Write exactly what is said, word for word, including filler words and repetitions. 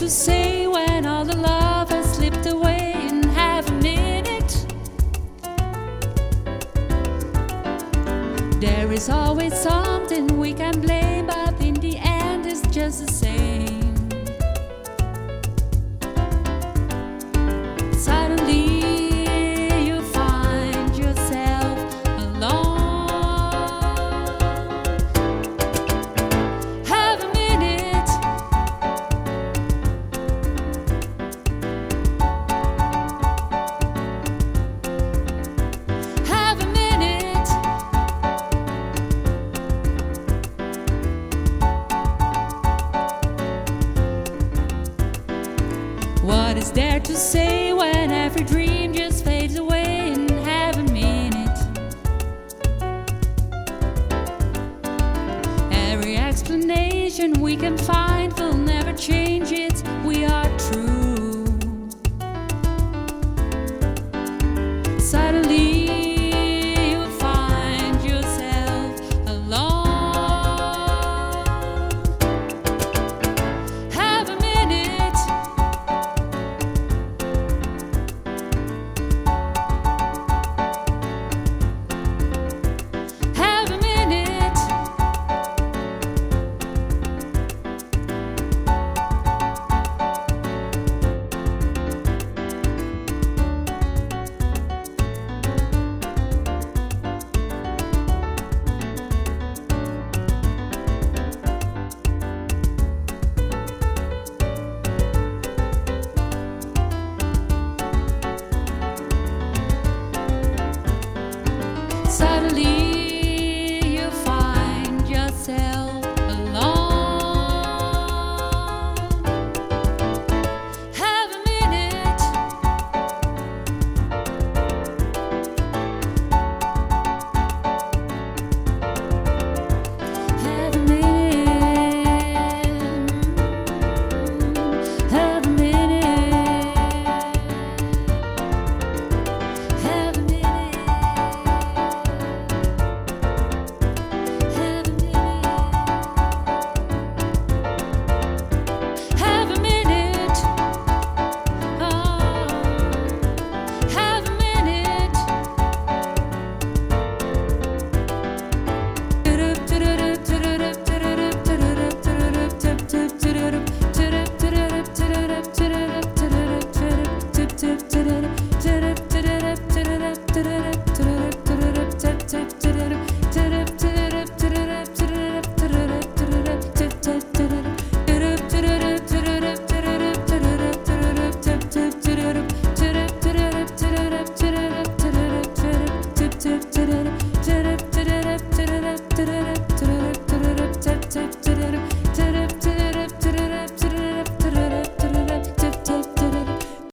to say when all the love has slipped away in half a minute? There is always something we can blame, but in the end it's just the same. Suddenly you find yourself alone. Have a minute. Have a minute. What is there to say when every dream just fades away in half a minute? Every explanation we can find will never change it. We are true. Suddenly you find yourself alone. Have a minute. Have a minute. Suddenly you find yourself alone. Have a minute. Have a minute. Have a minute. Have a minute. Have a minute. Have a minute. Oh, have a minute. Tip, tip.